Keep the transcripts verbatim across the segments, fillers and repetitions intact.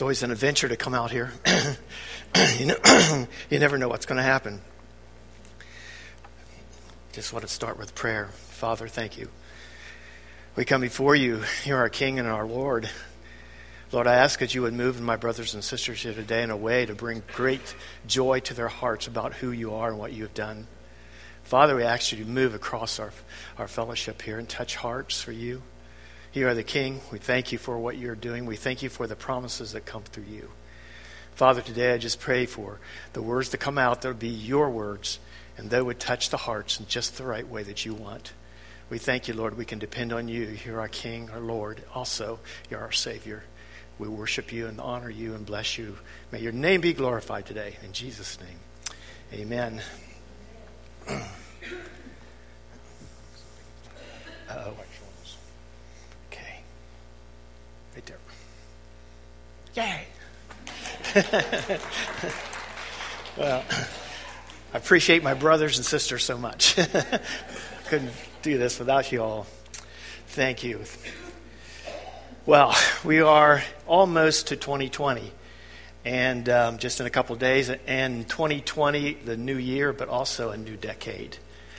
always an adventure to come out here. you know, you never know what's going to happen. Just want to start with prayer. Father, thank you. We come before you. You're our King and our Lord. Lord, I ask that you would move in my brothers and sisters here today in a way to bring great joy to their hearts about who you are and what you have done. Father, we ask you to move across our, our fellowship here and touch hearts for you. You are the King. We thank you for what you're doing. We thank you for the promises that come through you. Father, today I just pray for the words to come out that would be your words, and they would touch the hearts in just the right way that you want. We thank you, Lord. We can depend on you. You're our King, our Lord. Also, you're our Savior. We worship you and honor you and bless you. May your name be glorified today. In Jesus' name, amen. Uh-oh. Okay. Right there. Yay! Well, I appreciate my brothers and sisters so much. Couldn't do this without you all. Thank you. Well, we are almost to twenty twenty, and um, just in a couple of days, and twenty twenty, the new year, but also a new decade.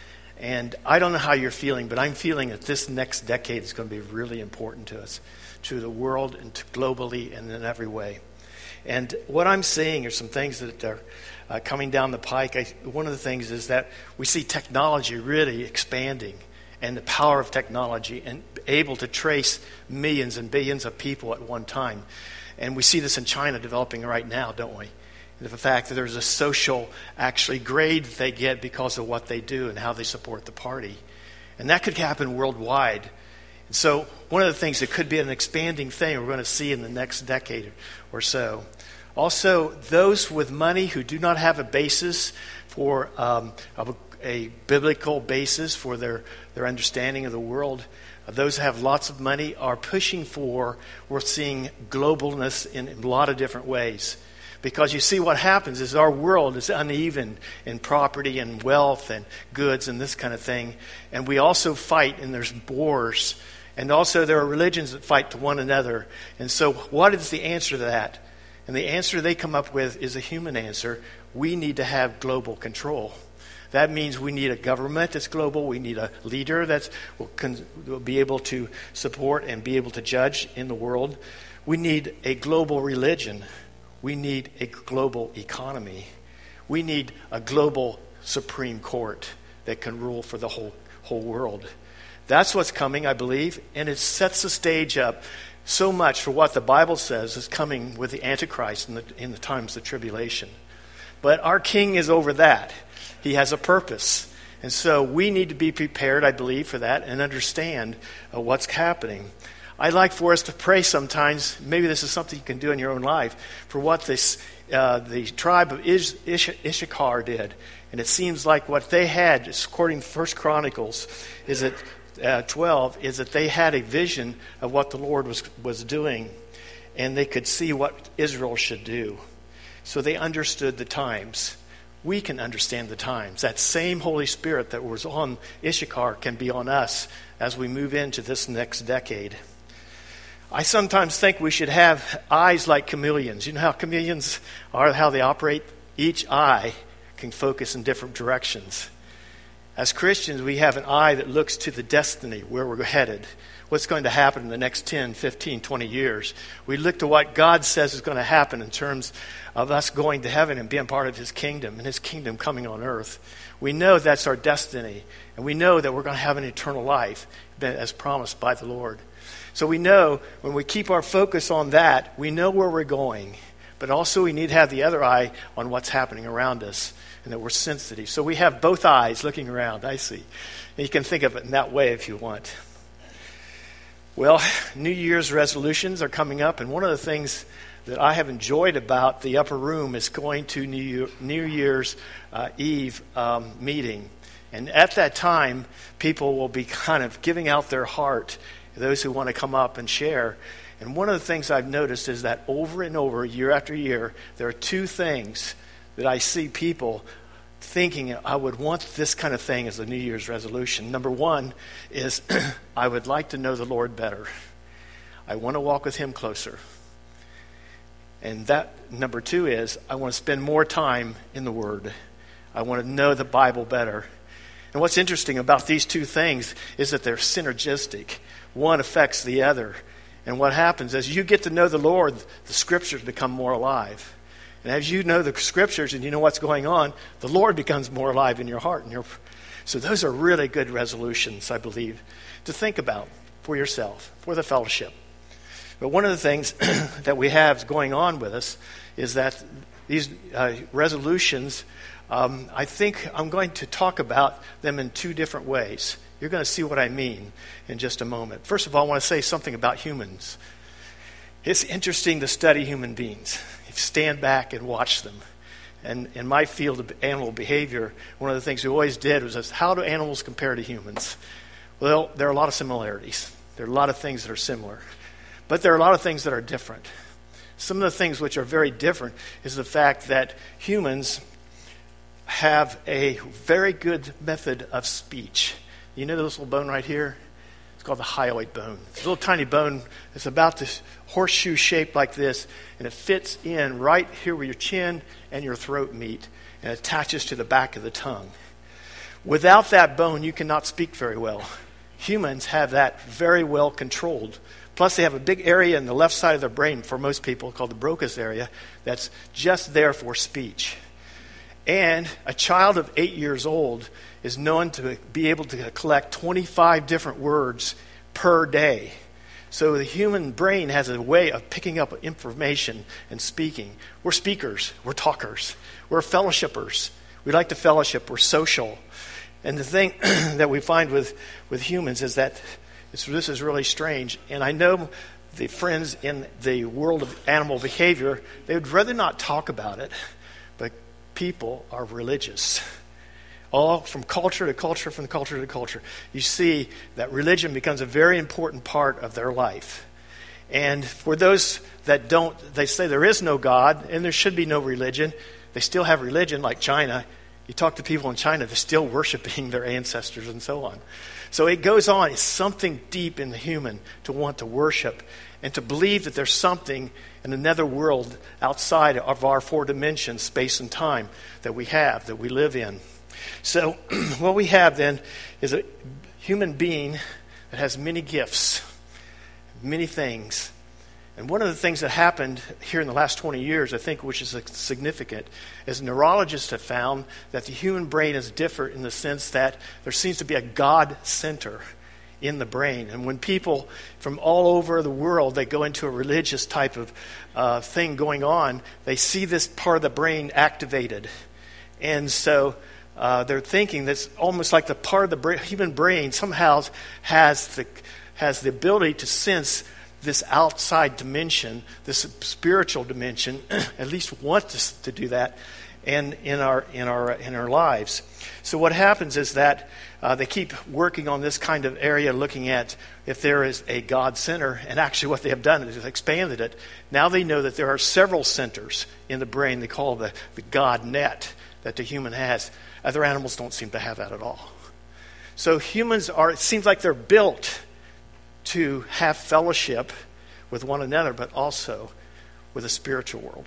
And I don't know how you're feeling, but I'm feeling that this next decade is going to be really important to us, to the world and to globally and in every way. And what I'm seeing are some things that are uh, coming down the pike. I, one of the things is that we see technology really expanding, and the power of technology, and able to trace millions and billions of people at one time. And we see this in China developing right now, don't we? The fact that there's a social, actually, grade that they get because of what they do and how they support the party. And that could happen worldwide. And so one of the things that could be an expanding thing we're going to see in the next decade or so. Also, those with money who do not have a basis for um, a, a biblical basis for their, their understanding of the world, those who have lots of money are pushing for, we're seeing globalness in a lot of different ways. Because you see what happens is our world is uneven in property and wealth and goods and this kind of thing. And we also fight, and there's wars. And also there are religions that fight to one another. And so what is the answer to that? And the answer they come up with is a human answer. We need to have global control. That means we need a government that's global. We need a leader that will, con- will be able to support and be able to judge in the world. We need a global religion. We need a global economy. We need a global Supreme Court that can rule for the whole whole world. That's what's coming, I believe, and it sets the stage up so much for what the Bible says is coming with the Antichrist in the, in the times of tribulation. But our King is over that. He has a purpose. And so we need to be prepared, I believe, for that and understand uh, what's happening. I'd like for us to pray sometimes, maybe this is something you can do in your own life, for what this uh, the tribe of Ish, Ish, Issachar did. And it seems like what they had, according to First Chronicles, is that uh, twelve, is that they had a vision of what the Lord was was doing, and they could see what Israel should do. So they understood the times. We can understand the times. That same Holy Spirit that was on Issachar can be on us as we move into this next decade. I sometimes think we should have eyes like chameleons. You know how chameleons are, how they operate? Each eye can focus in different directions. As Christians, we have an eye that looks to the destiny, where we're headed, what's going to happen in the next ten, fifteen, twenty years. We look to what God says is going to happen in terms of us going to heaven and being part of His kingdom and His kingdom coming on earth. We know that's our destiny, and we know that we're going to have an eternal life as promised by the Lord. So we know when we keep our focus on that, we know where we're going. But also we need to have the other eye on what's happening around us, and that we're sensitive. So we have both eyes looking around, I see. And you can think of it in that way if you want. Well, New Year's resolutions are coming up, and one of the things that I have enjoyed about the upper room is going to New, Year, New Year's uh, Eve um, meeting. And at that time, people will be kind of giving out their heart, those who want to come up and share. And one of the things I've noticed is that over and over, year after year, there are two things that I see people thinking, I would want this kind of thing as a New Year's resolution. Number one is, I would like to know the Lord better. I want to walk with Him closer. And that, number two is, I want to spend more time in the Word. I want to know the Bible better. And what's interesting about these two things is that they're synergistic. One affects the other. And what happens as you get to know the Lord, the Scriptures become more alive. And as you know the Scriptures and you know what's going on, the Lord becomes more alive in your heart. And your, so those are really good resolutions, I believe, to think about for yourself, for the fellowship. But one of the things that we have going on with us is that these uh, resolutions, um, I think I'm going to talk about them in two different ways. You're going to see what I mean in just a moment. First of all, I want to say something about humans. It's interesting to study human beings. You stand back and watch them. And in my field of animal behavior, one of the things we always did was, how do animals compare to humans? Well, there are a lot of similarities. There are a lot of things that are similar. But there are a lot of things that are different. Some of the things which are very different is the fact that humans have a very good method of speech. You know this little bone right here? It's called the hyoid bone. It's a little tiny bone. It's about this horseshoe shape like this, and it fits in right here where your chin and your throat meet, and attaches to the back of the tongue. Without that bone, you cannot speak very well. Humans have that very well controlled. Plus, they have a big area in the left side of their brain for most people called the Broca's area that's just there for speech. And a child of eight years old is known to be able to collect twenty-five different words per day. So the human brain has a way of picking up information and speaking. We're speakers. We're talkers. We're fellowshippers. We like to fellowship. We're social. And the thing that we find with, with humans is that it's, this is really strange. And I know the friends in the world of animal behavior, they would rather not talk about it. But people are religious. All from culture to culture, from culture to culture. You see that religion becomes a very important part of their life. And for those that don't, they say there is no God and there should be no religion. They still have religion, like China. You talk to people in China, they're still worshiping their ancestors and so on. So it goes on. It's something deep in the human to want to worship and to believe that there's something in another world outside of our four dimensions, space and time, that we have, that we live in. So what we have then is a human being that has many gifts, many things. And one of the things that happened here in the last twenty years, I think, which is significant, is neurologists have found that the human brain is different in the sense that there seems to be a God center in the brain. And when people from all over the world, they go into a religious type of uh, thing going on, they see this part of the brain activated. And so uh, they're thinking that's almost like the part of the bra- human brain somehow has the has the ability to sense this outside dimension, this spiritual dimension, at least want to, to do that, and in our in our in our lives. So what happens is that uh, they keep working on this kind of area, looking at if there is a God center, and actually what they have done is expanded it. Now they know that there are several centers in the brain they call the, the God net that the human has. Other animals don't seem to have that at all. So humans are, it seems like they're built to have fellowship with one another, but also with a spiritual world.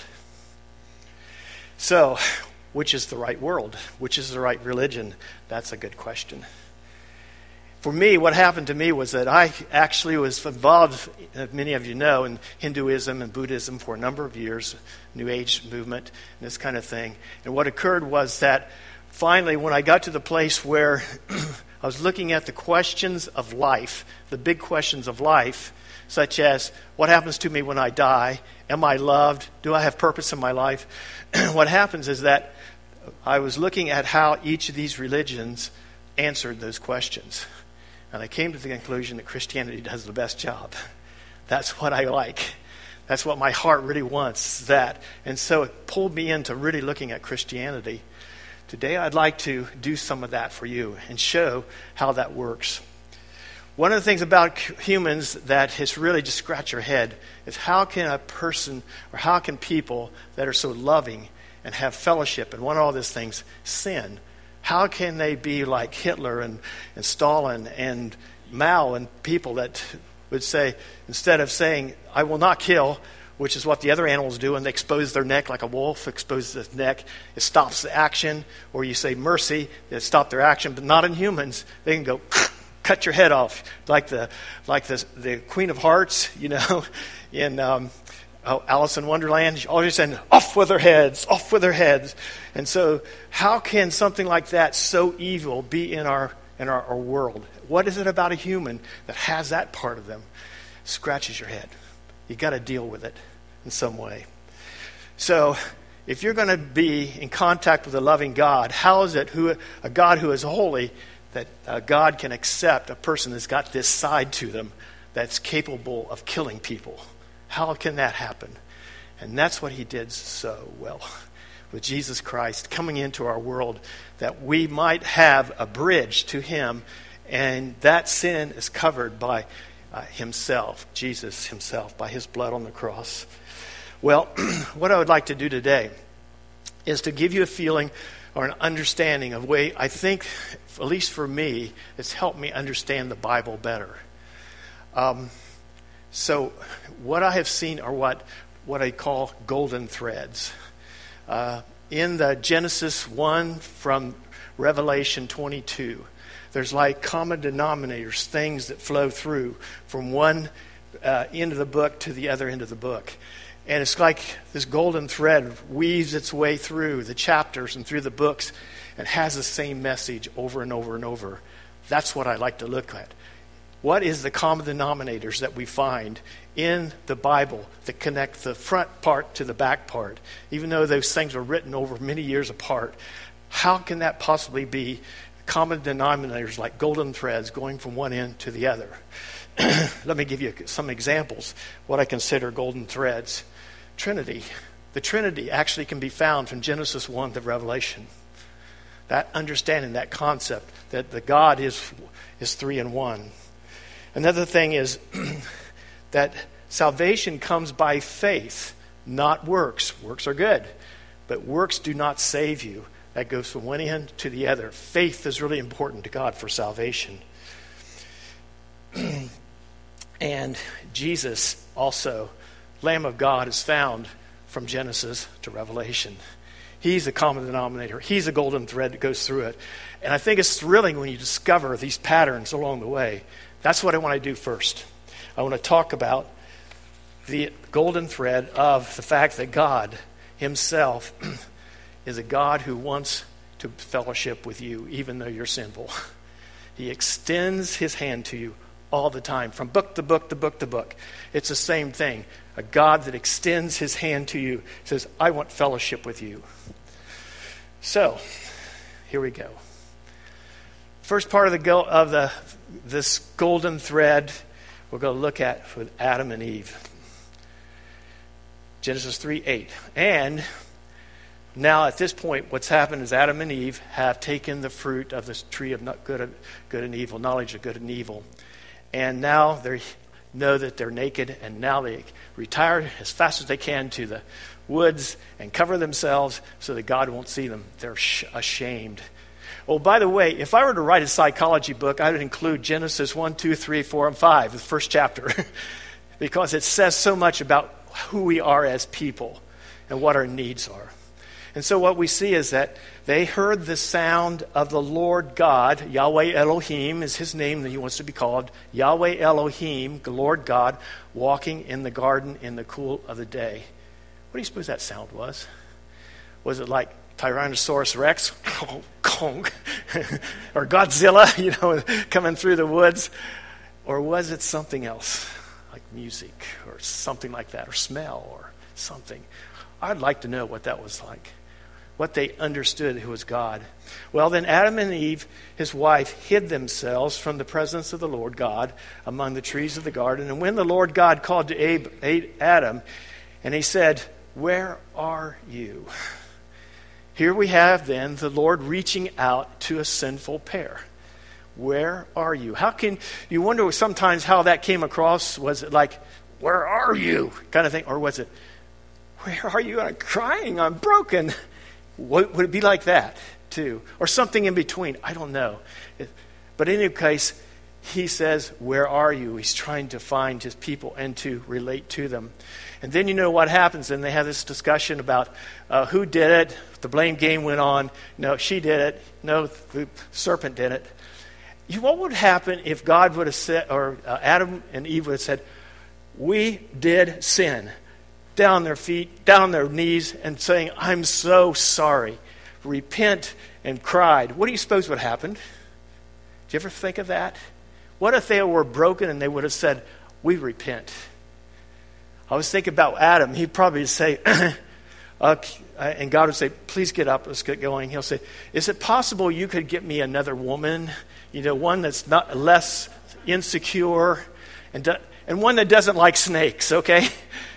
So, which is the right world? Which is the right religion? That's a good question. For me, what happened to me was that I actually was involved, as many of you know, in Hinduism and Buddhism for a number of years, New Age movement, and this kind of thing. And what occurred was that finally, when I got to the place where I was looking at the questions of life, the big questions of life, such as, what happens to me when I die? Am I loved? Do I have purpose in my life? What happens is that I was looking at how each of these religions answered those questions. And I came to the conclusion that Christianity does the best job. That's what I like. That's what my heart really wants, that. And so it pulled me into really looking at Christianity. Today I'd like to do some of that for you and show how that works. One of the things about humans that has really just scratched your head is how can a person or how can people that are so loving and have fellowship and want all these things sin? How can they be like Hitler and, and Stalin and Mao and people that would say, instead of saying, I will not kill, which is what the other animals do when they expose their neck, like a wolf exposes its neck. It stops the action. Or you say mercy, it stops their action, but not in humans. They can go cut your head off, like the like the the Queen of Hearts, you know, in um, oh, Alice in Wonderland. She always saying, "Off with their heads, off with their heads." And so, how can something like that, so evil, be in our in our, our world? What is it about a human that has that part of them? Scratches your head. You got to deal with it in some way. So, if you're going to be in contact with a loving God, how is it who a God who is holy, that uh, God can accept a person that's got this side to them that's capable of killing people? How can that happen? And that's what he did so well with Jesus Christ coming into our world, that we might have a bridge to him, and that sin is covered by uh, himself, Jesus himself, by his blood on the cross. Well, what I would like to do today is to give you a feeling or an understanding of way, I think, at least for me, it's helped me understand the Bible better. Um, so what I have seen are what, what I call golden threads. Uh, in the Genesis one from Revelation twenty-two, there's like common denominators, things that flow through from one uh, end of the book to the other end of the book. And it's like this golden thread weaves its way through the chapters and through the books and has the same message over and over and over. That's what I like to look at. What is the common denominators that we find in the Bible that connect the front part to the back part? Even though those things were written over many years apart, how can that possibly be common denominators like golden threads going from one end to the other? Let me give you some examples what I consider golden threads. Trinity. The Trinity actually can be found from Genesis one to Revelation. That understanding, that concept that the God is is three in one. Another thing is that salvation comes by faith, not works. Works are good, but works do not save you. That goes from one end to the other. Faith is really important to God for salvation. And Jesus also, Lamb of God, is found from Genesis to Revelation. He's a common denominator. He's a golden thread that goes through it. And I think it's thrilling when you discover these patterns along the way. That's what I want to do first. I want to talk about the golden thread of the fact that God himself is a God who wants to fellowship with you, even though you're sinful. He extends his hand to you all the time, from book to book to book to book. It's the same thing. A God that extends his hand to you says, I want fellowship with you. So, here we go. First part of the go- of the this golden thread we're going to look at with Adam and Eve. Genesis three eight. And now at this point, what's happened is Adam and Eve have taken the fruit of this tree of not good, good and evil, knowledge of good and evil. And now they know that they're naked, and now they retire as fast as they can to the woods and cover themselves so that God won't see them. They're sh- ashamed. Oh, by the way, if I were to write a psychology book, I would include Genesis one, two, three, four, and five, the first chapter, because it says so much about who we are as people and what our needs are. And so what we see is that they heard the sound of the Lord God. Yahweh Elohim is his name that he wants to be called. Yahweh Elohim, the Lord God, walking in the garden in the cool of the day. What do you suppose that sound was? Was it like Tyrannosaurus Rex? Or Godzilla, you know, coming through the woods? Or was it something else, like music or something like that, or smell or something? I'd like to know what that was like, what they understood who was God. Well, then Adam and Eve, his wife, hid themselves from the presence of the Lord God among the trees of the garden. And when the Lord God called to Abe, Adam, and he said, where are you? Here we have then the Lord reaching out to a sinful pair. Where are you? How can you wonder sometimes how that came across? Was it like, where are you? Kind of thing. Or was it, where are you? I'm crying. I'm broken. Would it be like that too? Or something in between? I don't know. But in any case, he says, where are you? He's trying to find his people and to relate to them. And then you know what happens. And they have this discussion about uh, who did it. The blame game went on. No, she did it. No, the serpent did it. You, what would happen if God would have said, or uh, Adam and Eve would have said, we did sin, down on their feet, down on their knees, and saying, I'm so sorry. Repent and cried. What do you suppose would happen? Did you ever think of that? What if they were broken and they would have said, we repent? I was thinking about Adam. He'd probably say, uh, and God would say, please get up, let's get going. He'll say, is it possible you could get me another woman? You know, one that's not less insecure and do, and one that doesn't like snakes, okay?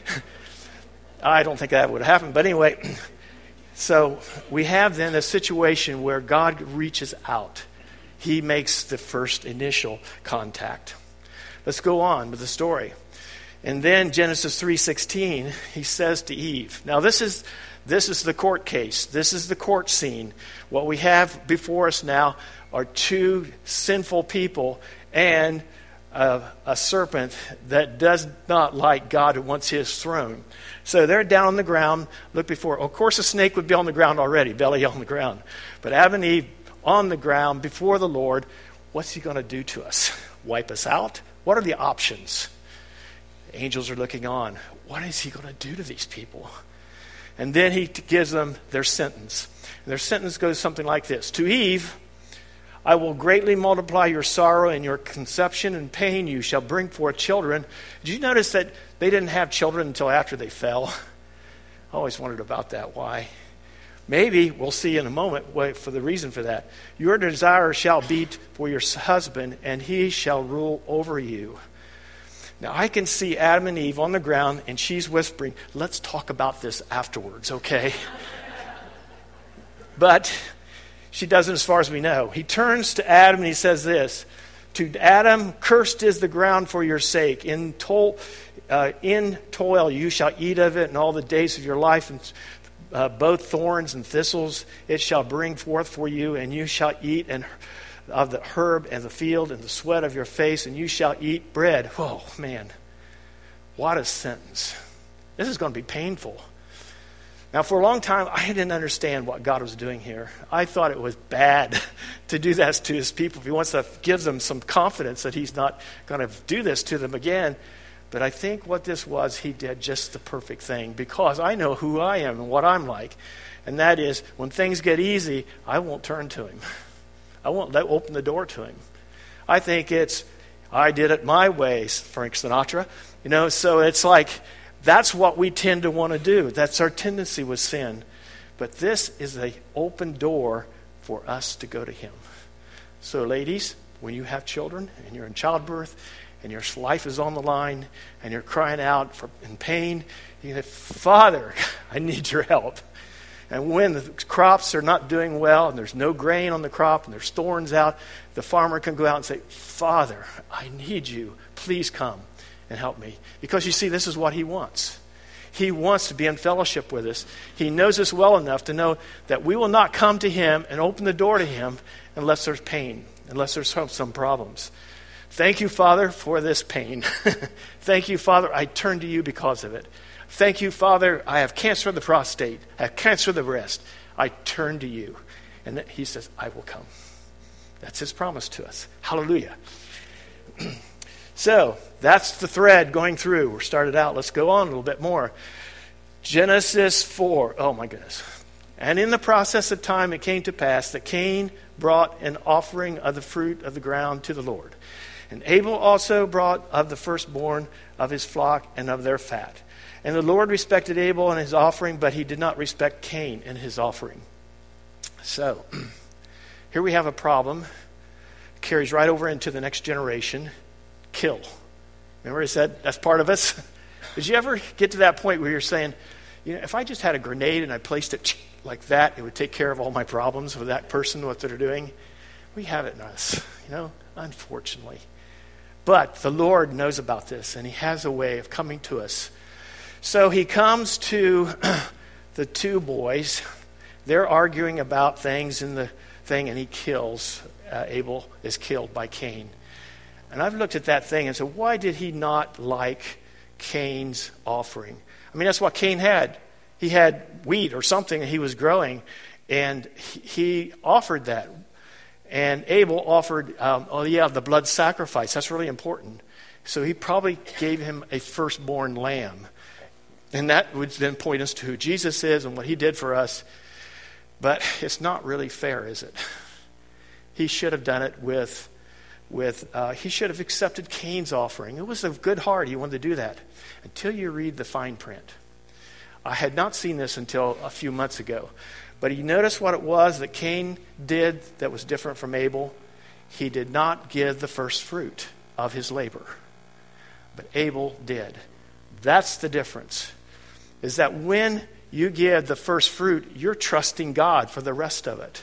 I don't think that would happen, but anyway. So we have then a situation where God reaches out. He makes the first initial contact. Let's go on with the story. And then Genesis three sixteen, he says to Eve. Now this is this is the court case. This is the court scene. What we have before us now are two sinful people and a, a serpent that does not like God who wants his throne. So they're down on the ground. Look before. Of course, a snake would be on the ground already, belly on the ground. But Adam and Eve on the ground before the Lord. What's he going to do to us? Wipe us out? What are the options? Angels are looking on. What is he going to do to these people? And then he gives them their sentence. And their sentence goes something like this. To Eve, I will greatly multiply your sorrow and your conception and pain. You shall bring forth children. Did you notice that they didn't have children until after they fell? I always wondered about that. Why? Maybe, we'll see in a moment, wait for the reason for that. Your desire shall be for your husband, and he shall rule over you. Now, I can see Adam and Eve on the ground, and she's whispering, let's talk about this afterwards, okay? But she doesn't as far as we know. He turns to Adam and he says this, to Adam, cursed is the ground for your sake. In, toil, uh, in toil you shall eat of it, and all the days of your life, and uh, both thorns and thistles it shall bring forth for you, and you shall eat and of the herb and the field and the sweat of your face, and you shall eat bread. Whoa, man. What a sentence. This is going to be painful. Now, for a long time, I didn't understand what God was doing here. I thought it was bad to do that to his people. If he wants to give them some confidence that he's not going to do this to them again. But I think what this was, he did just the perfect thing, because I know who I am and what I'm like. And that is, when things get easy, I won't turn to him. I won't let open the door to him. I think it's, I did it my way, Frank Sinatra. You know, so it's like, that's what we tend to want to do. That's our tendency with sin. But this is an open door for us to go to him. So ladies, when you have children and you're in childbirth and your life is on the line and you're crying out for, in pain, you say, Father, I need your help. And when the crops are not doing well and there's no grain on the crop and there's thorns out, the farmer can go out and say, Father, I need you. Please come and help me. Because you see, this is what he wants. He wants to be in fellowship with us. He knows us well enough to know that we will not come to him and open the door to him unless there's pain, unless there's some, some problems. Thank you, Father, for this pain. Thank you, Father, I turn to you because of it. Thank you, Father, I have cancer of the prostate. I have cancer of the breast. I turn to you. And he says, I will come. That's his promise to us. Hallelujah. So, that's the thread going through. We're started out. Let's go on a little bit more. Genesis four. Oh, my goodness. And in the process of time, it came to pass that Cain brought an offering of the fruit of the ground to the Lord. And Abel also brought of the firstborn of his flock and of their fat. And the Lord respected Abel and his offering, but he did not respect Cain and his offering. So, here we have a problem. Carries right over into the next generation. Kill. Remember I said that's part of us? Did you ever get to that point where you're saying, you know, if I just had a grenade and I placed it like that, it would take care of all my problems with that person, what they're doing? We have it in us, you know, unfortunately. But the Lord knows about this, and he has a way of coming to us. So he comes to the two boys. They're arguing about things in the thing, and he kills. Uh, Abel is killed by Cain. And I've looked at that thing and said, why did he not like Cain's offering? I mean, that's what Cain had. He had wheat or something that he was growing, and he offered that. And Abel offered, um, oh yeah, the blood sacrifice. That's really important. So he probably gave him a firstborn lamb. And that would then point us to who Jesus is and what he did for us. But it's not really fair, is it? He should have done it with, with uh, he should have accepted Cain's offering. It was a good heart. He wanted to do that. Until you read the fine print. I had not seen this until a few months ago. But you notice what it was that Cain did that was different from Abel? He did not give the first fruit of his labor. But Abel did. That's the difference. Is that when you give the first fruit, you're trusting God for the rest of it.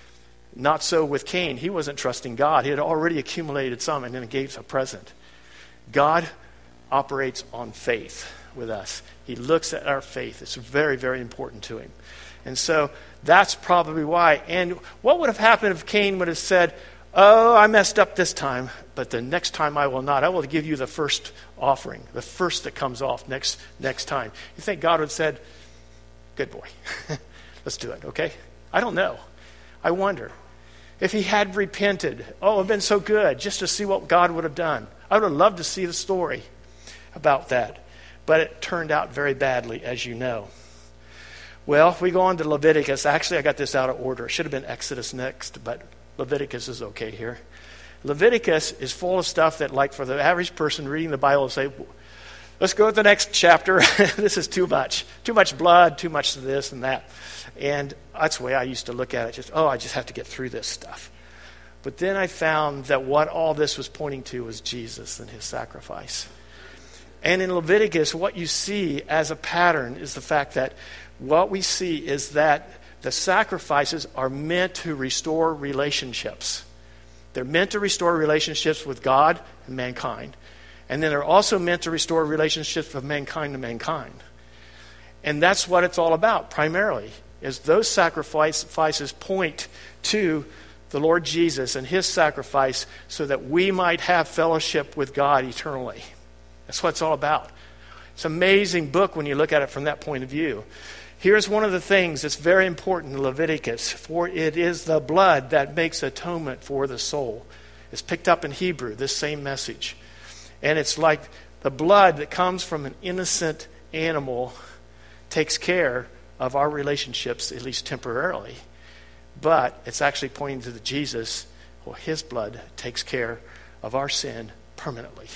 Not so with Cain. He wasn't trusting God. He had already accumulated some and then gave a present. God operates on faith with us. He looks at our faith. It's very, very important to him. And so that's probably why. And what would have happened if Cain would have said, oh, I messed up this time, but the next time I will not. I will give you the first offering, the first that comes off next next time. You think God would have said, good boy, let's do it, okay? I don't know. I wonder. If he had repented, oh, it's been so good, just to see what God would have done. I would have loved to see the story about that. But it turned out very badly, as you know. Well, we go on to Leviticus. Actually, I got this out of order. It should have been Exodus next, but Leviticus is okay here. Leviticus is full of stuff that, like, for the average person reading the Bible, say, let's go to the next chapter. This is too much. Too much blood, too much of this and that. And that's the way I used to look at it. Just, oh, I just have to get through this stuff. But then I found that what all this was pointing to was Jesus and his sacrifice. And in Leviticus, what you see as a pattern is the fact that what we see is that the sacrifices are meant to restore relationships. They're meant to restore relationships with God and mankind. And then they're also meant to restore relationships of mankind to mankind. And that's what it's all about, primarily, is those sacrifices point to the Lord Jesus and his sacrifice so that we might have fellowship with God eternally. That's what it's all about. It's an amazing book when you look at it from that point of view. Here's one of the things that's very important in Leviticus. For it is the blood that makes atonement for the soul. It's picked up in Hebrew, this same message. And it's like the blood that comes from an innocent animal takes care of our relationships, at least temporarily. But it's actually pointing to the Jesus. Well, his blood takes care of our sin permanently.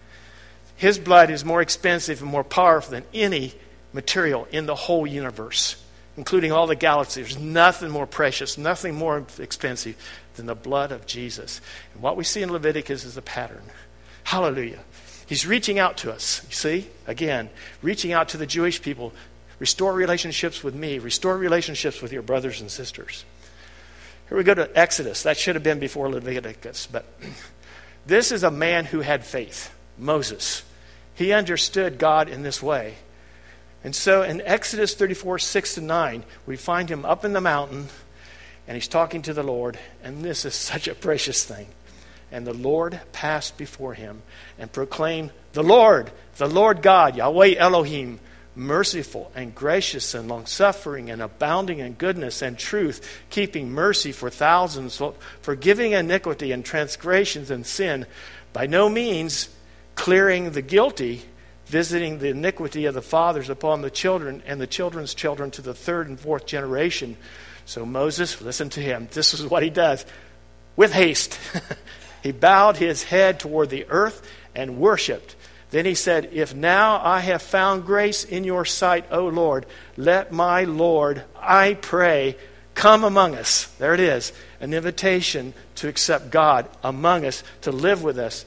His blood is more expensive and more powerful than any material in the whole universe, including all the galaxies. There's nothing more precious, nothing more expensive than the blood of Jesus. And what we see in Leviticus is a pattern. Hallelujah. He's reaching out to us, you see? Again, reaching out to the Jewish people. Restore relationships with me. Restore relationships with your brothers and sisters. Here we go to Exodus. That should have been before Leviticus. But this is a man who had faith, Moses. He understood God in this way. And so in Exodus thirty-four, six to nine, we find him up in the mountain, and he's talking to the Lord, and this is such a precious thing. And the Lord passed before him and proclaimed, the Lord, the Lord God, Yahweh Elohim, merciful and gracious and long-suffering and abounding in goodness and truth, keeping mercy for thousands, forgiving iniquity and transgressions and sin, by no means clearing the guilty, visiting the iniquity of the fathers upon the children and the children's children to the third and fourth generation. So Moses, listen to him. This is what he does. With haste, he bowed his head toward the earth and worshipped. Then he said, if now I have found grace in your sight, O Lord, let my Lord, I pray, come among us. There it is, an invitation to accept God among us, to live with us.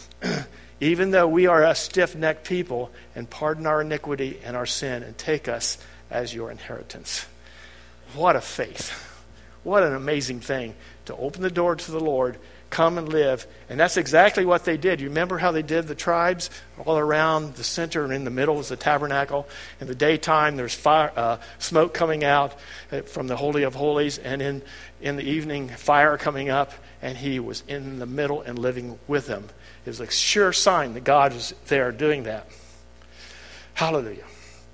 Even though we are a stiff-necked people, and pardon our iniquity and our sin, and take us as your inheritance. What a faith. What an amazing thing to open the door to the Lord, come and live. And that's exactly what they did. You remember how they did the tribes? All around the center and in the middle was the tabernacle. In the daytime, there's fire, uh, smoke coming out from the Holy of Holies, and in, in the evening, fire coming up, and he was in the middle and living with them. It was a sure sign that God was there doing that. Hallelujah.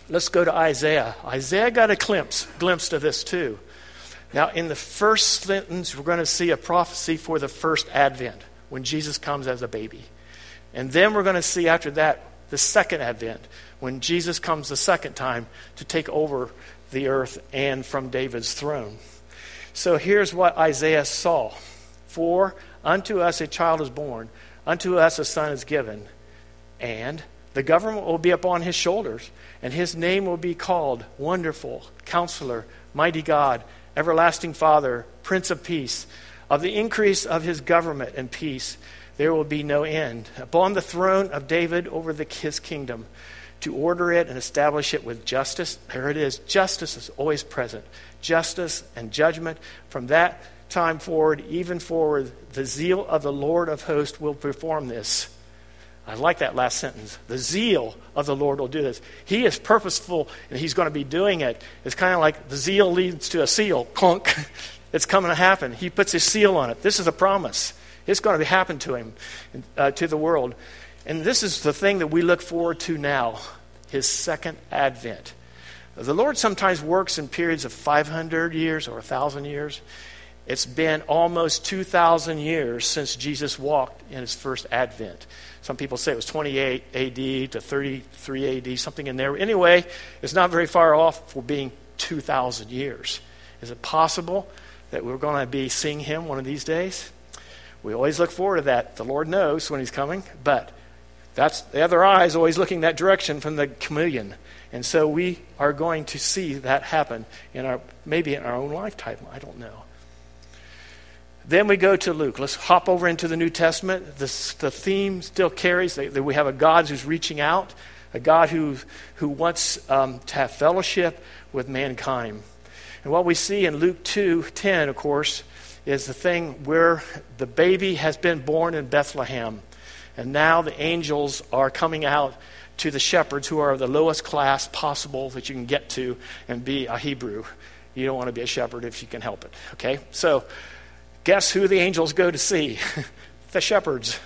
let's go to Isaiah. Isaiah got a glimpse, glimpse of this too. Now, in the first sentence, we're going to see a prophecy for the first advent, when Jesus comes as a baby. And then we're going to see after that the second advent, when Jesus comes the second time to take over the earth and from David's throne. So here's what Isaiah saw. For unto us a child is born, unto us a son is given, and the government will be upon his shoulders, and his name will be called Wonderful, Counselor, Mighty God, Everlasting Father, Prince of Peace. Of the increase of his government and peace, there will be no end. Upon the throne of David over the, his kingdom, to order it and establish it with justice. There it is. Justice is always present. Justice and judgment. From that time forward, even forward, the zeal of the Lord of hosts will perform this. I like that last sentence. The zeal of the Lord will do this. He is purposeful, and he's going to be doing it. It's kind of like the zeal leads to a seal. Clunk. It's coming to happen. He puts his seal on it. This is a promise. It's going to happen to him, uh, to the world. And this is the thing that we look forward to now, his second advent. The Lord sometimes works in periods of five hundred years or one thousand years. It's been almost two thousand years since Jesus walked in his first advent. Some people say it was twenty-eight A D to thirty-three A D, something in there. Anyway, it's not very far off for being two thousand years. Is it possible that we're going to be seeing him one of these days? We always look forward to that. The Lord knows when he's coming, but that's the other eye is always looking that direction from the chameleon. And so we are going to see that happen in our maybe in our own lifetime. I don't know. Then we go to Luke. Let's hop over into the New Testament. The, the theme still carries that, that we have a God who's reaching out, a God who, who wants um, to have fellowship with mankind. And what we see in Luke two ten, of course, is the thing where the baby has been born in Bethlehem. And now the angels are coming out to the shepherds, who are the lowest class possible that you can get to and be a Hebrew. You don't want to be a shepherd if you can help it. Okay? So guess who the angels go to see? The shepherds.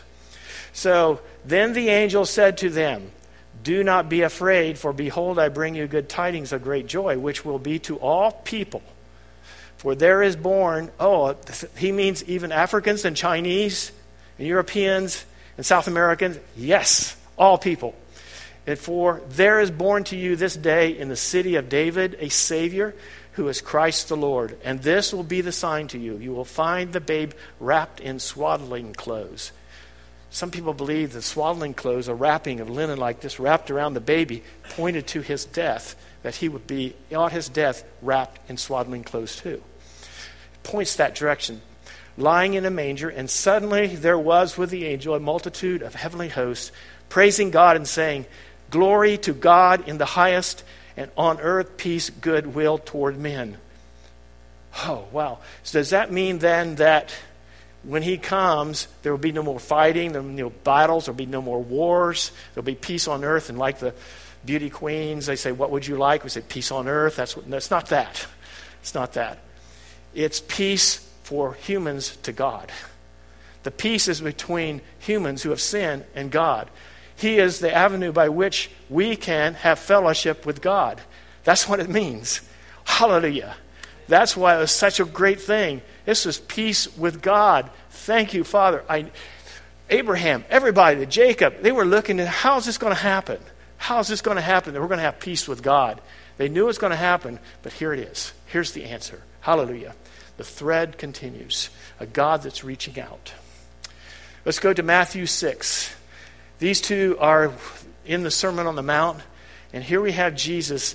So then the angel said to them, do not be afraid, for behold, I bring you good tidings of great joy, which will be to all people. For there is born, oh, he means even Africans and Chinese and Europeans and South Americans. Yes, all people. And for there is born to you this day in the city of David a Savior, who is Christ the Lord. And this will be the sign to you. You will find the babe wrapped in swaddling clothes. Some people believe the swaddling clothes, a wrapping of linen like this wrapped around the baby, pointed to his death, that he would be, on his death, wrapped in swaddling clothes too. It points that direction. Lying in a manger, and suddenly there was with the angel a multitude of heavenly hosts, praising God and saying, glory to God in the highest, and on earth peace, goodwill toward men. Oh, wow. So does that mean then that when he comes, there will be no more fighting, there will be no battles, there will be no more wars, there will be peace on earth? And like the beauty queens, they say, what would you like? We say, peace on earth. That's what, that's not that. It's not that. It's peace for humans to God. The peace is between humans who have sinned and God. He is the avenue by which we can have fellowship with God. That's what it means. Hallelujah. That's why it was such a great thing. This is peace with God. Thank you, Father. I, Abraham, everybody, Jacob, they were looking at how is this going to happen? How is this going to happen that we're going to have peace with God? They knew it was going to happen, but here it is. Here's the answer. Hallelujah. The thread continues. A God that's reaching out. Let's go to Matthew six. These two are in the Sermon on the Mount, and here we have Jesus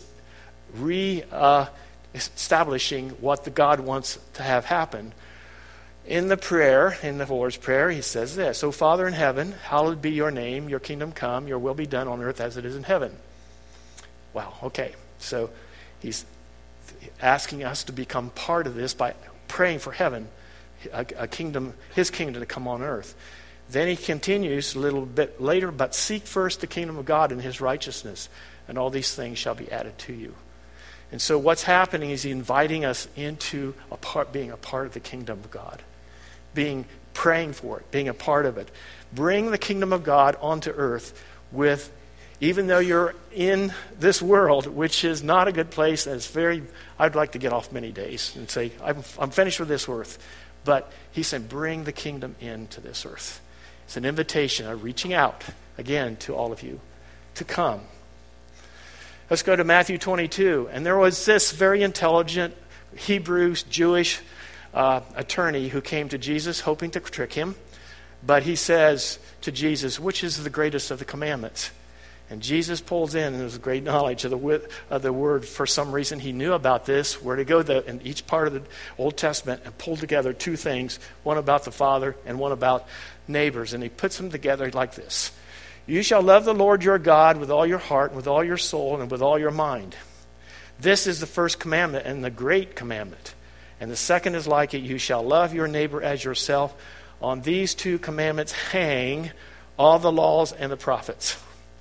re-establishing uh, what the God wants to have happen. In the prayer, in the Lord's Prayer, he says this, O Father in heaven, hallowed be your name, your kingdom come, your will be done on earth as it is in heaven. Wow, okay. So he's asking us to become part of this by praying for heaven, a, a kingdom, his kingdom to come on earth. Then he continues a little bit later, but seek first the kingdom of God and his righteousness, and all these things shall be added to you. And so what's happening is he's inviting us into a part, being a part of the kingdom of God, being praying for it, being a part of it. Bring the kingdom of God onto earth with even though you're in this world, which is not a good place, and it's very, I'd like to get off many days and say, I'm, I'm finished with this earth. But he said, bring the kingdom into this earth. It's an invitation, a reaching out, again, to all of you to come. Let's go to Matthew twenty-two. And there was this very intelligent Hebrew Jewish uh, attorney who came to Jesus hoping to trick him. But he says to Jesus, which is the greatest of the commandments? And Jesus pulls in, and there's great knowledge of the, of the word. For some reason, he knew about this, where to go the, in each part of the Old Testament and pull together two things, one about the Father and one about neighbors. And he puts them together like this. You shall love the Lord your God with all your heart, with all your soul, and with all your mind. This is the first commandment and the great commandment. And the second is like it. You shall love your neighbor as yourself. On these two commandments hang all the laws and the prophets.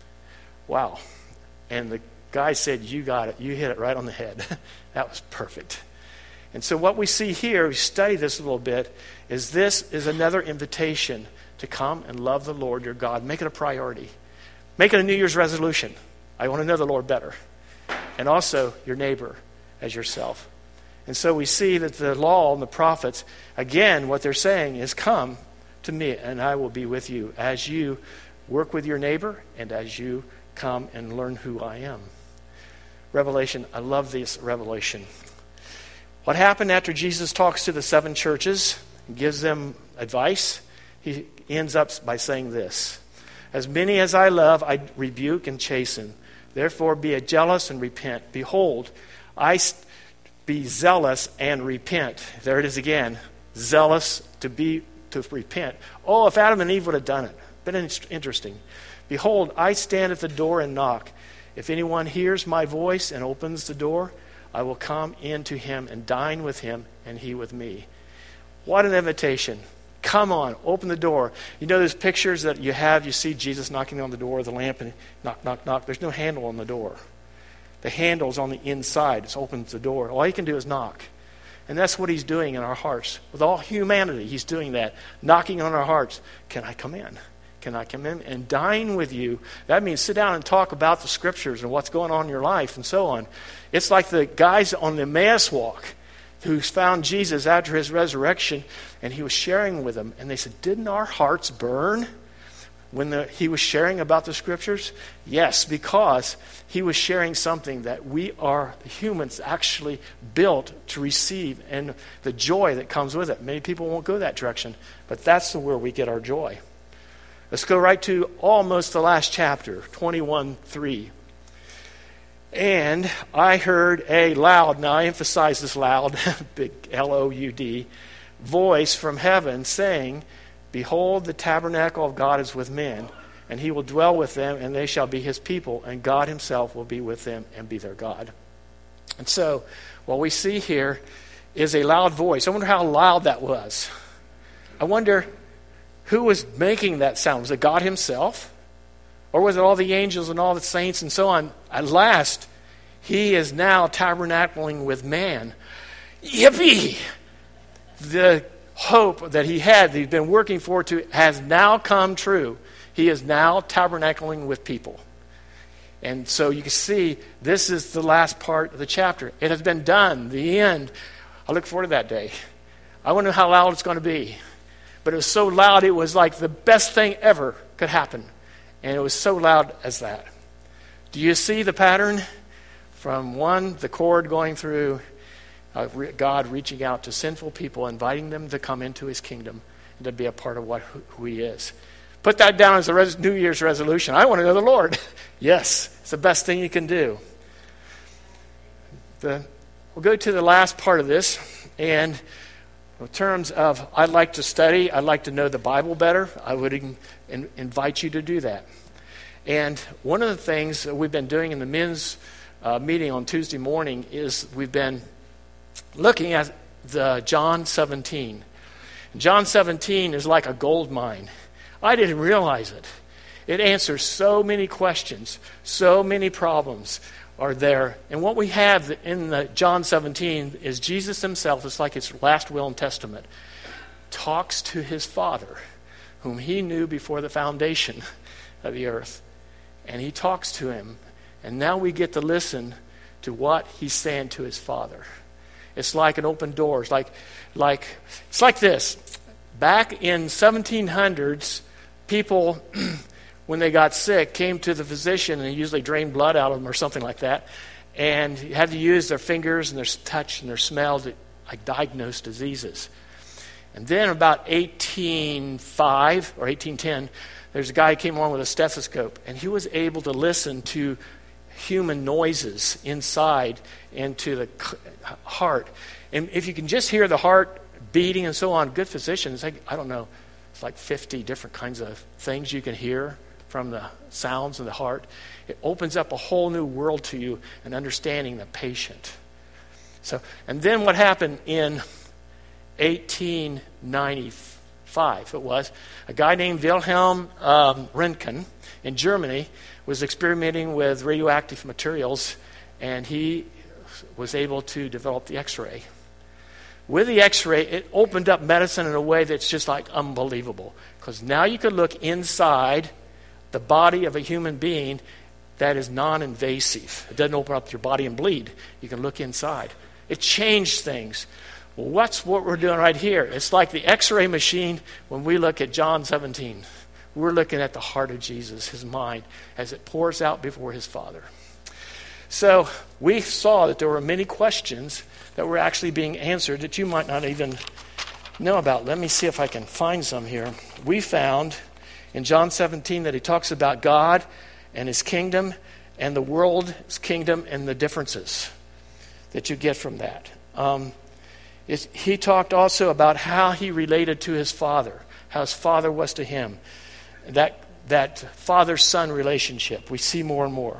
Wow. And the guy said, you got it. You hit it right on the head. That was perfect. And so what we see here, we study this a little bit, is this is another invitation to come and love the Lord your God. Make it a priority. Make it a New Year's resolution. I want to know the Lord better. And also your neighbor as yourself. And so we see that the law and the prophets, again, what they're saying is, come to me and I will be with you as you work with your neighbor and as you come and learn who I am. Revelation, I love this revelation. What happened after Jesus talks to the seven churches and gives them advice? He ends up by saying this. As many as I love, I rebuke and chasten. Therefore be jealous and repent. Behold, I st- be zealous and repent. There it is again. Zealous to be to repent. Oh, if Adam and Eve would have done it. Been interesting. Behold, I stand at the door and knock. If anyone hears my voice and opens the door, I will come in to him and dine with him and he with me. What an invitation. Come on, open the door. You know those pictures that you have, you see Jesus knocking on the door of the lamp and knock, knock, knock. There's no handle on the door. The handle's on the inside. It opens the door. All you can do is knock. And that's what he's doing in our hearts. With all humanity, he's doing that. Knocking on our hearts. Can I come in? Can I come in and dine with you? That means sit down and talk about the scriptures and what's going on in your life and so on. It's like the guys on the Emmaus walk who found Jesus after his resurrection, and he was sharing with them. And they said, didn't our hearts burn when the, he was sharing about the scriptures? Yes, because he was sharing something that we are, the humans, actually built to receive, and the joy that comes with it. Many people won't go that direction, but that's where we get our joy. Let's go right to almost the last chapter, twenty-one three. And I heard a loud, now I emphasize this loud, big L O U D, voice from heaven saying, behold, the tabernacle of God is with men, and he will dwell with them, and they shall be his people, and God himself will be with them and be their God. And so, what we see here is a loud voice. I wonder how loud that was. I wonder who was making that sound. Was it God himself? Or was it all the angels and all the saints and so on? At last, he is now tabernacling with man. Yippee! The hope that he had, that he'd been working for, to has now come true. He is now tabernacling with people. And so you can see this is the last part of the chapter. It has been done, the end. I look forward to that day. I wonder how loud it's going to be. But it was so loud, it was like the best thing ever could happen. And it was so loud as that. Do you see the pattern? From one, the cord going through, uh, God reaching out to sinful people, inviting them to come into his kingdom and to be a part of what who, who he is. Put that down as a res- New Year's resolution. I want to know the Lord. Yes, it's the best thing you can do. The, we'll go to the last part of this. And in terms of I'd like to study, I'd like to know the Bible better, I would in, in, invite you to do that. And one of the things that we've been doing in the men's uh, meeting on Tuesday morning is we've been looking at the John seventeen. John seventeen is like a gold mine. I didn't realize it. It answers so many questions, so many problems are there. And what we have in the John seventeen is Jesus himself, it's like his last will and testament, talks to his Father, whom he knew before the foundation of the earth. and he talks to him. And now we get to listen to what he's saying to his Father. It's like an open door. It's like, like, it's like this. Back in seventeen hundreds, people, when they got sick, came to the physician and usually drained blood out of them or something like that, and had to use their fingers and their touch and their smell to like diagnose diseases. And then about eighteen oh five or eighteen ten, there's a guy who came along with a stethoscope, and he was able to listen to human noises inside into the heart. And if you can just hear the heart beating and so on, good physicians, I, I don't know, it's like fifty different kinds of things you can hear from the sounds of the heart. It opens up a whole new world to you and understanding the patient. So, and then what happened in eighteen ninety-five, it was, a guy named Wilhelm um, Röntgen in Germany was experimenting with radioactive materials, and he was able to develop the X-ray. With the X-ray, it opened up medicine in a way that's just like unbelievable. Because now you could look inside the body of a human being that is non-invasive. It doesn't open up your body and bleed. You can look inside. It changed things. Well, what's what we're doing right here? It's like the X-ray machine when we look at John seventeen. We're looking at the heart of Jesus, his mind, as it pours out before his Father. So we saw that there were many questions that were actually being answered that you might not even know about. Let me see if I can find some here. We found in John seventeen that he talks about God and his kingdom and the world's kingdom and the differences that you get from that. Um, it's, he talked also about how he related to his Father, how his Father was to him. That, that father-son relationship we see more and more.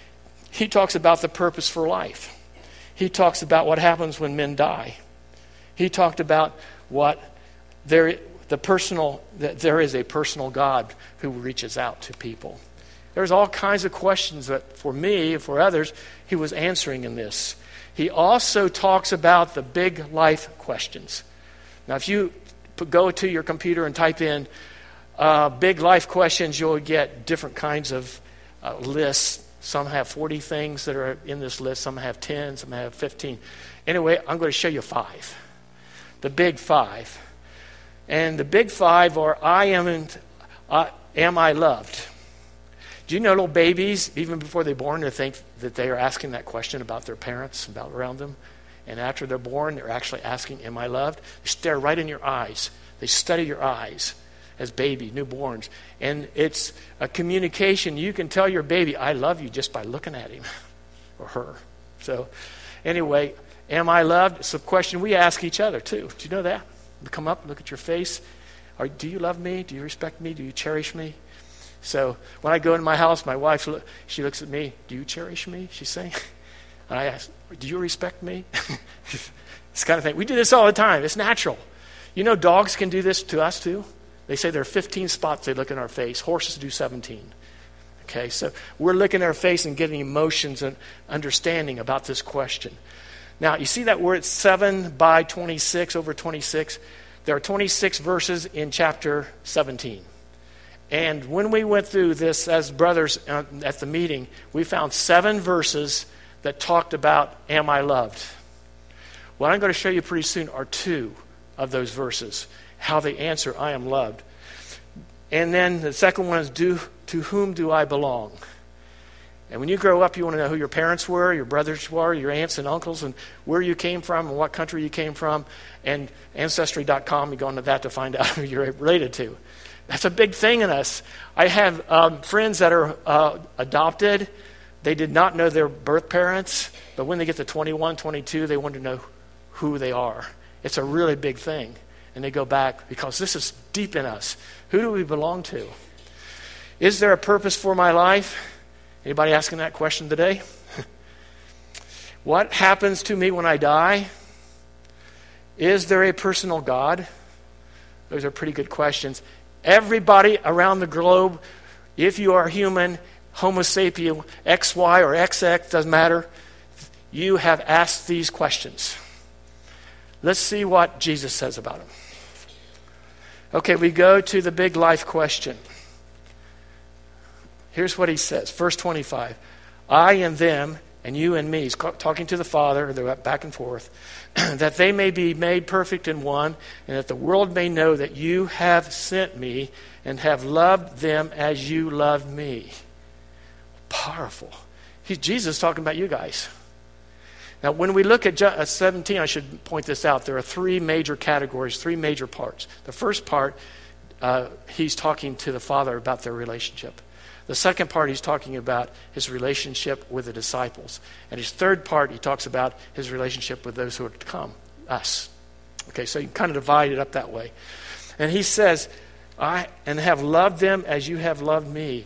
He talks about the purpose for life. He talks about what happens when men die. He talked about what there, the personal, that there is a personal God who reaches out to people. There's all kinds of questions that for me, for others, he was answering in this. He also talks about the big life questions. Now, if you go to your computer and type in uh, big life questions, you'll get different kinds of uh, lists. Some have forty things that are in this list. Some have ten. Some have fifteen. Anyway, I'm going to show you five. The big five. And the big five are, I am, uh, am I loved? Do you know little babies, even before they're born, they think that they are asking that question about their parents, about around them? And after they're born, they're actually asking, am I loved? They stare right in your eyes. They study your eyes as baby, newborns. And it's a communication. You can tell your baby, I love you, just by looking at him or her. So anyway, am I loved? It's a question we ask each other too. Do you know that? We come up, look at your face. Are, do you love me? Do you respect me? Do you cherish me? So when I go into my house, my wife, she looks at me, do you cherish me? She's saying. And I ask, do you respect me? This kind of thing. We do this all the time. It's natural. You know, dogs can do this to us too. They say there are fifteen spots they look in our face. Horses do seventeen. Okay, so we're looking at our face and getting emotions and understanding about this question. Now, you see that we're at seven by twenty-six, over twenty-six. There are twenty-six verses in chapter seventeen. And when we went through this as brothers at the meeting, we found seven verses that talked about, am I loved? What I'm going to show you pretty soon are two of those verses, how they answer, I am loved. And then the second one is, do, to whom do I belong? And when you grow up, you want to know who your parents were, your brothers were, your aunts and uncles, and where you came from and what country you came from. And Ancestry dot com, you go into that to find out who you're related to. That's a big thing in us. I have um, friends that are uh, adopted. They did not know their birth parents, but when they get to twenty-one, twenty-two, they want to know who they are. It's a really big thing. And they go back because this is deep in us. Who do we belong to? Is there a purpose for my life? Anybody asking that question today? What happens to me when I die? Is there a personal God? Those are pretty good questions. Everybody around the globe, if you are human, Homo sapien, X Y or X X, doesn't matter, you have asked these questions. Let's see what Jesus says about them. Okay, we go to the big life question. Here's what he says, verse twenty-five. I and them, and you and me, he's talking to the Father, they're back and forth, that they may be made perfect in one, and that the world may know that you have sent me and have loved them as you loved me. Powerful. He, Jesus is talking about you guys. Now, when we look at seventeen, I should point this out. There are three major categories, three major parts. The first part, uh, he's talking to the Father about their relationship. The second part, he's talking about his relationship with the disciples. And his third part, he talks about his relationship with those who are to come, us. Okay, so you can kind of divide it up that way. And he says, I and have loved them as you have loved me.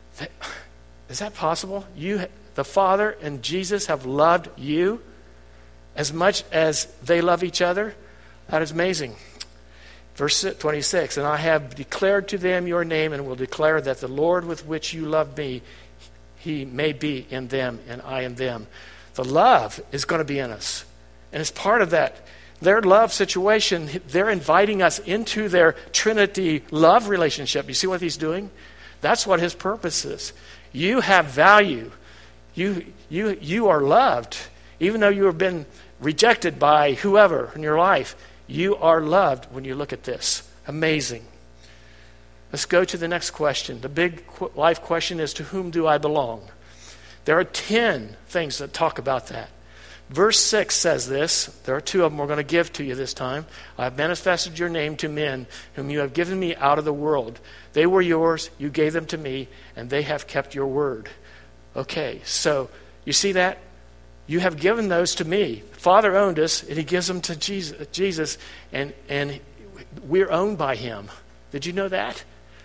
Is that possible? You, the Father and Jesus have loved you as much as they love each other? That is amazing. Verse twenty-six, and I have declared to them your name and will declare that the Lord with which you love me, he may be in them and I in them. The love is going to be in us. And as part of that, their love situation, they're inviting us into their Trinity love relationship. You see what he's doing? That's what his purpose is. You have value. You, you, you are loved. Even though you have been rejected by whoever in your life, you are loved when you look at this. Amazing. Let's go to the next question. The big life question is, to whom do I belong? There are ten things that talk about that. Verse six says this. There are two of them we're going to give to you this time. I have manifested your name to men whom you have given me out of the world. They were yours, you gave them to me, and they have kept your word. Okay, so you see that? You have given those to me. Father owned us, and he gives them to Jesus, Jesus and, and we're owned by him. Did you know that?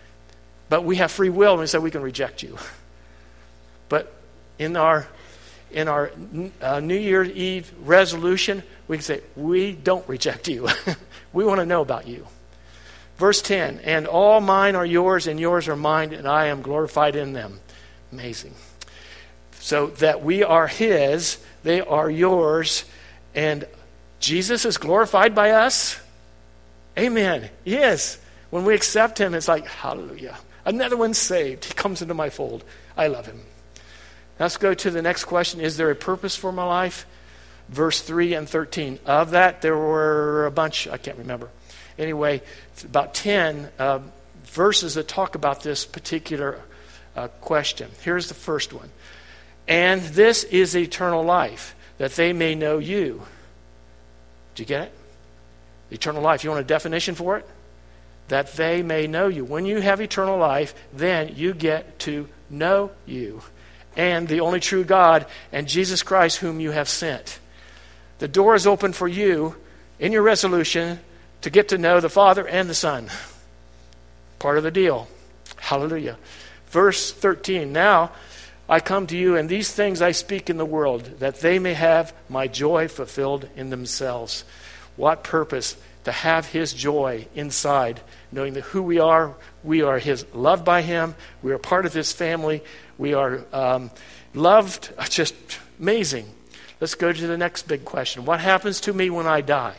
But we have free will, and so we can reject you. But in our in our uh, New Year's Eve resolution, we can say, we don't reject you. We want to know about you. Verse ten, and all mine are yours, and yours are mine, and I am glorified in them. Amazing. So that we are his, they are yours, and Jesus is glorified by us? Amen. Yes. When we accept him, it's like, hallelujah. Another one's saved. He comes into my fold. I love him. Let's go to the next question. Is there a purpose for my life? Verse three and thirteen. Of that, there were a bunch. I can't remember. Anyway, about ten uh, verses that talk about this particular uh, question. Here's the first one. And this is eternal life, that they may know you. Do you get it? Eternal life. You want a definition for it? That they may know you. When you have eternal life, then you get to know you. And the only true God, and Jesus Christ whom you have sent. The door is open for you in your resolution to get to know the Father and the Son. Part of the deal. Hallelujah. Verse thirteen. Now I come to you, and these things I speak in the world, that they may have my joy fulfilled in themselves. What purpose? To have his joy inside, knowing that who we are, we are his, loved by him, we are part of his family, we are um, loved. Just amazing. Let's go to the next big question. What happens to me when I die?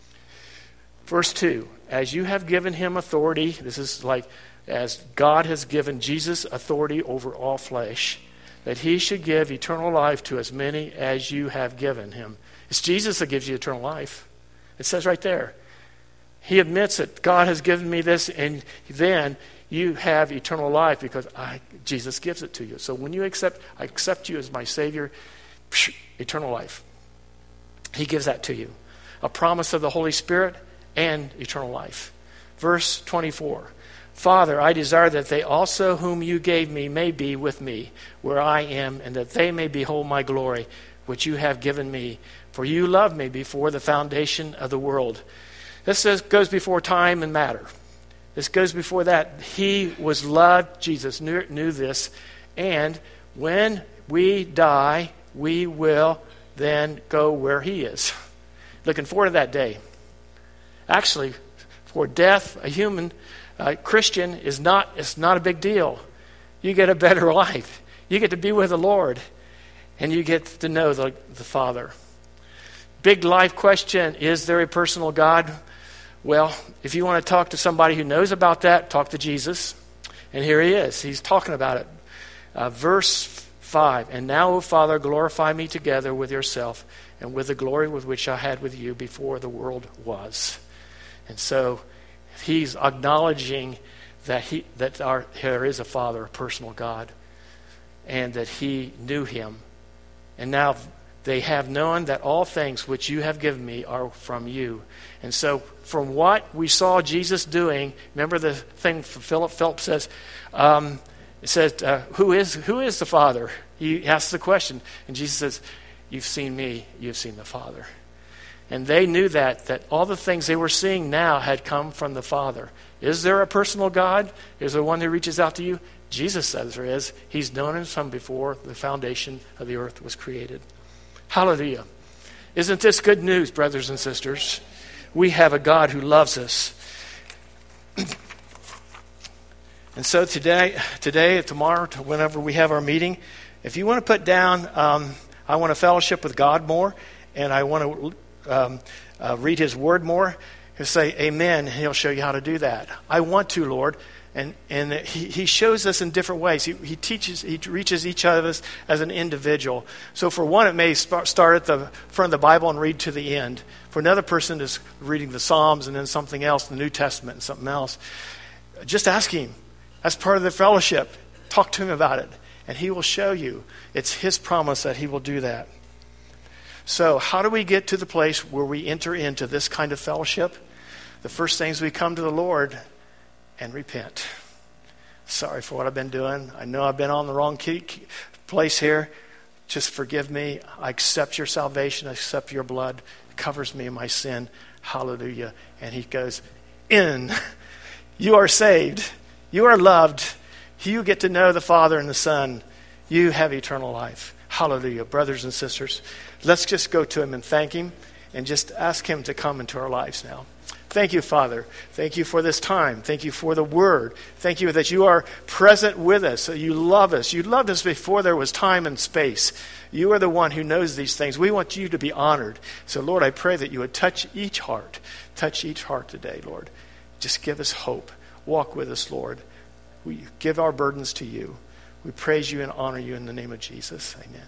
Verse two, as you have given him authority, this is like as God has given Jesus authority over all flesh, that he should give eternal life to as many as you have given him. It's Jesus that gives you eternal life. It says right there. He admits that God has given me this, and then you have eternal life because I, Jesus gives it to you. So when you accept, I accept you as my Savior, psh, eternal life. He gives that to you. A promise of the Holy Spirit and eternal life. Verse twenty-four. Father, I desire that they also whom you gave me may be with me where I am, and that they may behold my glory, which you have given me. For you loved me before the foundation of the world. This says, goes before time and matter. This goes before that. He was loved. Jesus knew, knew this. And when we die, we will then go where he is. Looking forward to that day. Actually, for death, a human, a Christian, is not, it's not a big deal. You get a better life. You get to be with the Lord. And you get to know the, the Father. Big life question, is there a personal God? Well, if you want to talk to somebody who knows about that, talk to Jesus. And here he is. He's talking about it. Uh, verse five, and now, O Father, glorify me together with yourself and with the glory with which I had with you before the world was. And so he's acknowledging that he that our, there is a Father, a personal God, and that he knew him. And now they have known that all things which you have given me are from you. And so from what we saw Jesus doing, remember the thing Philip Philip says, um, it says, uh, who is who is the Father? He asks the question. And Jesus says, you've seen me, you've seen the Father. And they knew that, that all the things they were seeing now had come from the Father. Is there a personal God? Is there one who reaches out to you? Jesus says there is. He's known him from before the foundation of the earth was created. Hallelujah. Isn't this good news, brothers and sisters? We have a God who loves us. And so today, today, tomorrow, whenever we have our meeting, if you want to put down, um, I want to fellowship with God more, and I want to um, uh, read his word more, he'll say amen, and he'll show you how to do that. I want to, Lord. And and he, he shows us in different ways. He, he teaches, he reaches each of us as an individual. So for one, it may start at the front of the Bible and read to the end. For another person, is reading the Psalms and then something else, the New Testament and something else. Just ask him. That's part of the fellowship. Talk to him about it, and he will show you. It's his promise that he will do that. So how do we get to the place where we enter into this kind of fellowship? The first thing is we come to the Lord and repent. Sorry for what I've been doing. I know I've been on the wrong key, key, place here. Just forgive me. I accept your salvation. I accept your blood. It covers me in my sin. Hallelujah. And he goes, in. You are saved. You are loved. You get to know the Father and the Son. You have eternal life. Hallelujah. Brothers and sisters, let's just go to him and thank him and just ask him to come into our lives now. Thank you, Father. Thank you for this time. Thank you for the word. Thank you that you are present with us. You love us. You loved us before there was time and space. You are the one who knows these things. We want you to be honored. So, Lord, I pray that you would touch each heart. Touch each heart today, Lord. Just give us hope. Walk with us, Lord. We give our burdens to you. We praise you and honor you in the name of Jesus. Amen.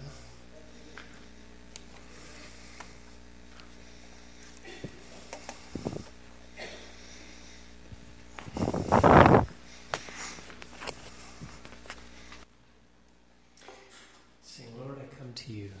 Sing, Lord, I come to you.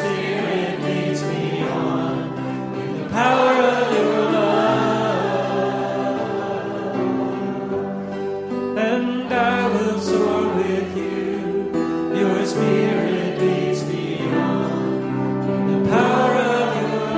Spirit leads me on in the power of your love, and I will soar with you. Your Spirit leads me on in the power of your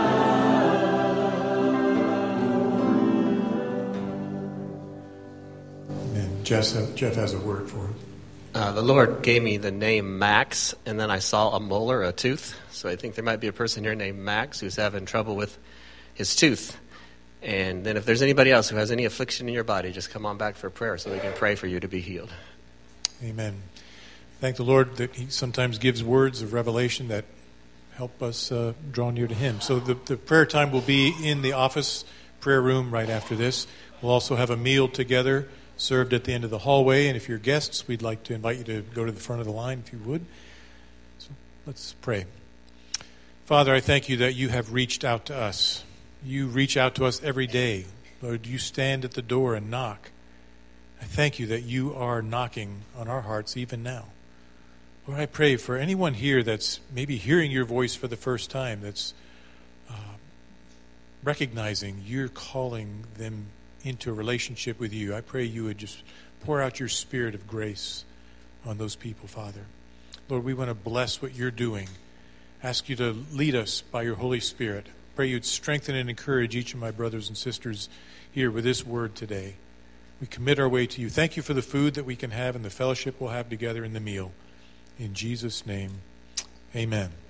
love. Amen. Jeff, Jeff has a word for him. Uh, the Lord gave me the name Max, and then I saw a molar, a tooth. So I think there might be a person here named Max who's having trouble with his tooth. And then if there's anybody else who has any affliction in your body, just come on back for prayer so we can pray for you to be healed. Amen. Thank the Lord that he sometimes gives words of revelation that help us uh, draw near to him. So the, the prayer time will be in the office prayer room right after this. We'll also have a meal together served at the end of the hallway, and if you're guests, we'd like to invite you to go to the front of the line if you would. So let's pray. Father, I thank you that you have reached out to us. You reach out to us every day. Lord, you stand at the door and knock. I thank you that you are knocking on our hearts even now. Lord, I pray for anyone here that's maybe hearing your voice for the first time, that's uh, recognizing you're calling them into a relationship with you. I pray you would just pour out your spirit of grace on those people, Father. Lord, we want to bless what you're doing. Ask you to lead us by your Holy Spirit. Pray you'd strengthen and encourage each of my brothers and sisters here with this word today. We commit our way to you. Thank you for the food that we can have and the fellowship we'll have together in the meal. In Jesus' name, amen.